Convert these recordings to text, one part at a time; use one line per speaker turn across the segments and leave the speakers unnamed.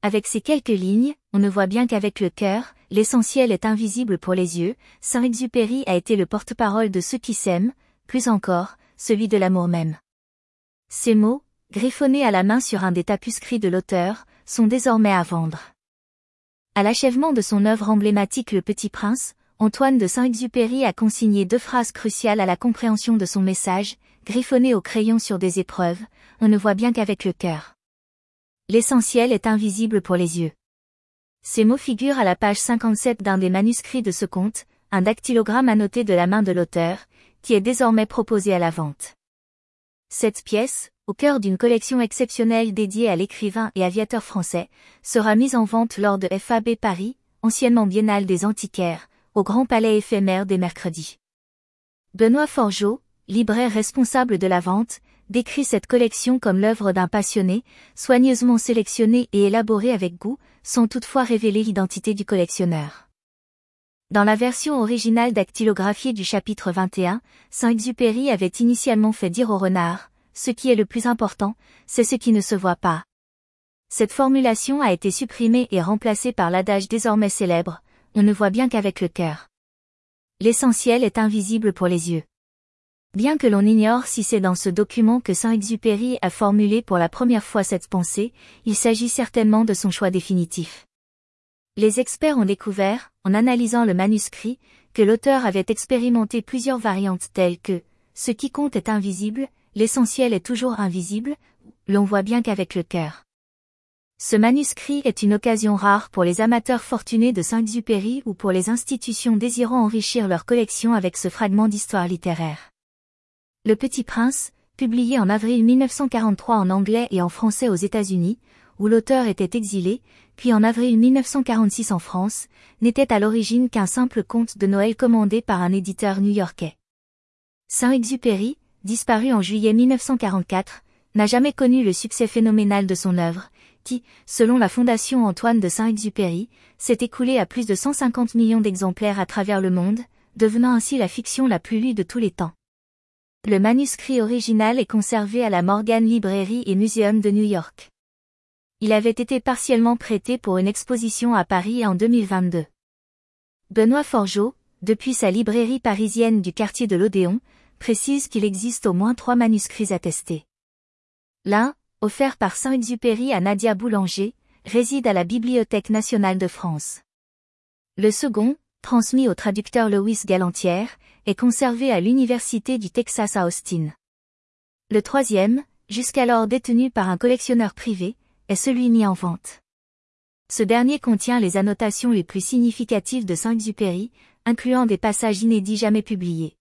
Avec ces quelques lignes, on ne voit bien qu'avec le cœur, l'essentiel est invisible pour les yeux. Saint-Exupéry a été le porte-parole de ceux qui s'aiment, plus encore, celui de l'amour même. Ces mots, griffonnés à la main sur un des tapuscrits de l'auteur, sont désormais à vendre. À l'achèvement de son œuvre emblématique Le Petit Prince, Antoine de Saint-Exupéry a consigné 2 phrases cruciales à la compréhension de son message, griffonnées au crayon sur des épreuves, on ne voit bien qu'avec le cœur. L'essentiel est invisible pour les yeux. Ces mots figurent à la page 57 d'un des manuscrits de ce conte, un dactylogramme annoté de la main de l'auteur, qui est désormais proposé à la vente. Cette pièce, au cœur d'une collection exceptionnelle dédiée à l'écrivain et aviateur français, sera mise en vente lors de FAB Paris, anciennement Biennale des Antiquaires, au Grand Palais éphémère des mercredis. Benoît Forgeot, libraire responsable de la vente, décrit cette collection comme l'œuvre d'un passionné, soigneusement sélectionnée et élaborée avec goût, sans toutefois révéler l'identité du collectionneur. Dans la version originale dactylographiée du chapitre 21, Saint-Exupéry avait initialement fait dire au renard, « Ce qui est le plus important, c'est ce qui ne se voit pas ». Cette formulation a été supprimée et remplacée par l'adage désormais célèbre, « On ne voit bien qu'avec le cœur ». L'essentiel est invisible pour les yeux. Bien que l'on ignore si c'est dans ce document que Saint-Exupéry a formulé pour la première fois cette pensée, il s'agit certainement de son choix définitif. Les experts ont découvert, en analysant le manuscrit, que l'auteur avait expérimenté plusieurs variantes telles que « ce qui compte est invisible, l'essentiel est toujours invisible, l'on voit bien qu'avec le cœur ». Ce manuscrit est une occasion rare pour les amateurs fortunés de Saint-Exupéry ou pour les institutions désirant enrichir leur collection avec ce fragment d'histoire littéraire. Le Petit Prince, publié en avril 1943 en anglais et en français aux États-Unis, où l'auteur était exilé, puis en avril 1946 en France, n'était à l'origine qu'un simple conte de Noël commandé par un éditeur new-yorkais. Saint-Exupéry, disparu en juillet 1944, n'a jamais connu le succès phénoménal de son œuvre, qui, selon la Fondation Antoine de Saint-Exupéry, s'est écoulée à plus de 150 millions d'exemplaires à travers le monde, devenant ainsi la fiction la plus lue de tous les temps. Le manuscrit original est conservé à la Morgan Library and Museum de New York. Il avait été partiellement prêté pour une exposition à Paris en 2022. Benoît Forgeot, depuis sa librairie parisienne du quartier de l'Odéon, précise qu'il existe au moins 3 manuscrits attestés. L'un, offert par Saint-Exupéry à Nadia Boulanger, réside à la Bibliothèque nationale de France. Le second, transmis au traducteur Louis Galantière, est conservé à l'Université du Texas à Austin. Le troisième, jusqu'alors détenu par un collectionneur privé, est celui mis en vente. Ce dernier contient les annotations les plus significatives de Saint-Exupéry, incluant des passages inédits jamais publiés.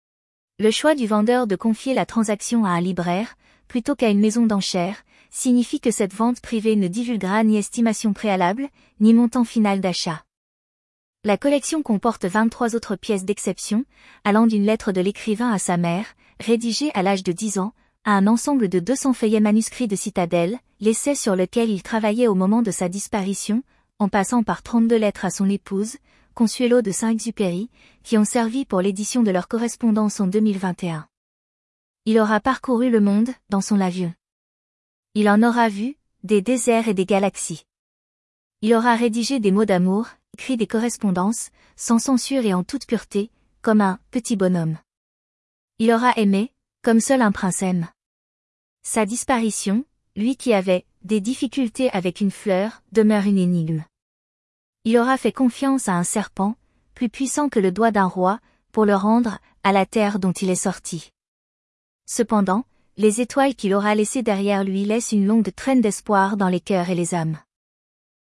Le choix du vendeur de confier la transaction à un libraire, plutôt qu'à une maison d'enchères, signifie que cette vente privée ne divulguera ni estimation préalable, ni montant final d'achat. La collection comporte 23 autres pièces d'exception, allant d'une lettre de l'écrivain à sa mère, rédigée à l'âge de 10 ans, à un ensemble de 200 feuillets manuscrits de Citadelle, l'essai sur lequel il travaillait au moment de sa disparition, en passant par 32 lettres à son épouse, Consuelo de Saint-Exupéry, qui ont servi pour l'édition de leur correspondance en 2021. Il aura parcouru le monde, dans son avion. Il en aura vu, des déserts et des galaxies. Il aura rédigé des mots d'amour, écrit des correspondances, sans censure et en toute pureté, comme un petit bonhomme. Il aura aimé, comme seul un prince aime. Sa disparition, lui qui avait des difficultés avec une fleur, demeure une énigme. Il aura fait confiance à un serpent, plus puissant que le doigt d'un roi, pour le rendre à la terre dont il est sorti. Cependant, les étoiles qu'il aura laissées derrière lui laissent une longue traîne d'espoir dans les cœurs et les âmes.